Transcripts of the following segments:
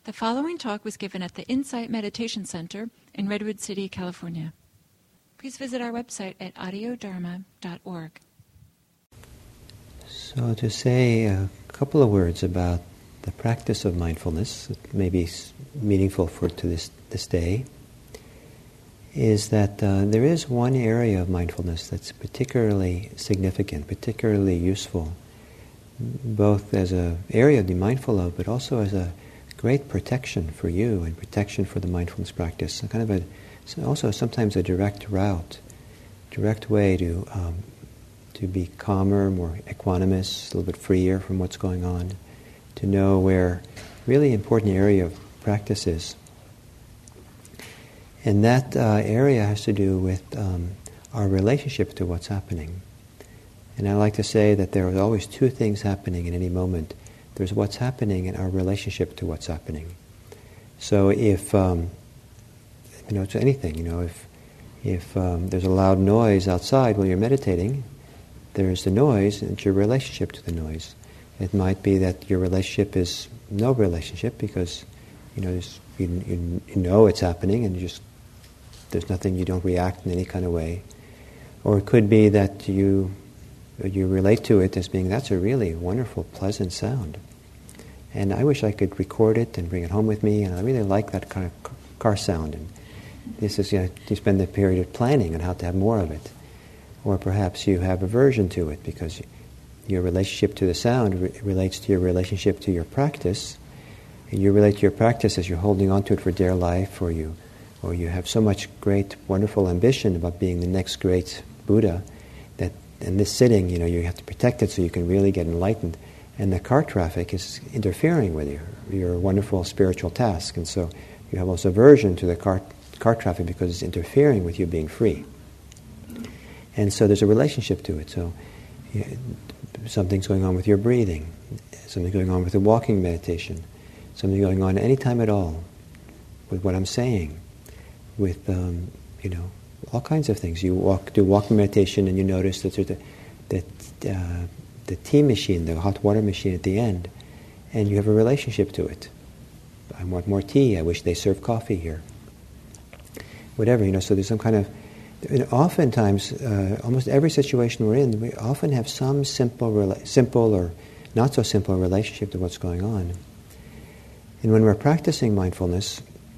The following talk was given at the Insight Meditation Center in Redwood City, California. Please visit our website at audiodharma.org. So to say a couple of words about the practice of mindfulness that may be meaningful to this day is that there is one area of mindfulness that's particularly significant, particularly useful, both as an area to be mindful of, but also as a great protection for you and protection for the mindfulness practice. Also sometimes a direct route, direct way to be calmer, more equanimous, a little bit freer from what's going on, to know where really important area of practice is. And that area has to do with our relationship to what's happening. And I like to say that there are always two things happening in any moment. There's what's happening and our relationship to what's happening. So if, to anything, if there's a loud noise outside while you're meditating, there's the noise and it's your relationship to the noise. It might be that your relationship is no relationship because, you know it's happening and there's nothing, you don't react in any kind of way. Or it could be that you relate to it as being, that's a really wonderful, pleasant sound. And I wish I could record it and bring it home with me, and I really like that kind of car sound. And this is, you spend the period of planning on how to have more of it. Or perhaps you have aversion to it because your relationship to the sound relates to your relationship to your practice. And you relate to your practice as you're holding on to it for dear life, or you have so much great, wonderful ambition about being the next great Buddha that in this sitting, you have to protect it so you can really get enlightened. And the car traffic is interfering with your wonderful spiritual task. And so you have also aversion to the car traffic because it's interfering with you being free. And so there's a relationship to it. So something's going on with your breathing, something going on with the walking meditation, something going on any time at all with what I'm saying, with all kinds of things. You do walking meditation and you notice that there's the tea machine, the hot water machine at the end, and you have a relationship to it. I want more tea. I wish they served coffee here. Whatever, so there's some kind of... Oftentimes, almost every situation we're in, we often have some simple or not so simple relationship to what's going on. And when we're practicing mindfulness,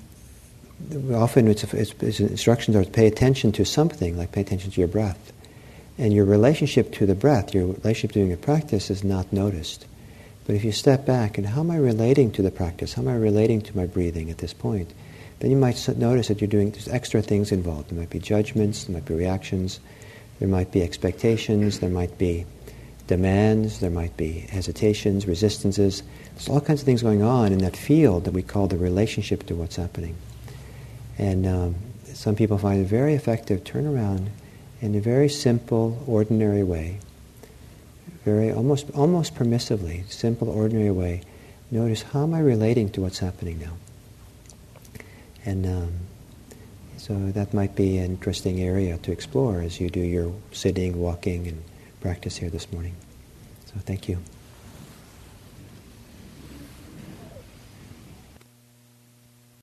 often its instructions are to pay attention to something, like pay attention to your breath. And your relationship to the breath, your relationship to doing a practice is not noticed. But if you step back and how am I relating to the practice? How am I relating to my breathing at this point? Then you might notice that there's extra things involved. There might be judgments, there might be reactions, there might be expectations, there might be demands, there might be hesitations, resistances. There's all kinds of things going on in that field that we call the relationship to what's happening. And some people find it very effective turnaround in a very simple, ordinary way, very almost permissively, simple, ordinary way. Notice, how am I relating to what's happening now? And so that might be an interesting area to explore as you do your sitting, walking, and practice here this morning. So thank you.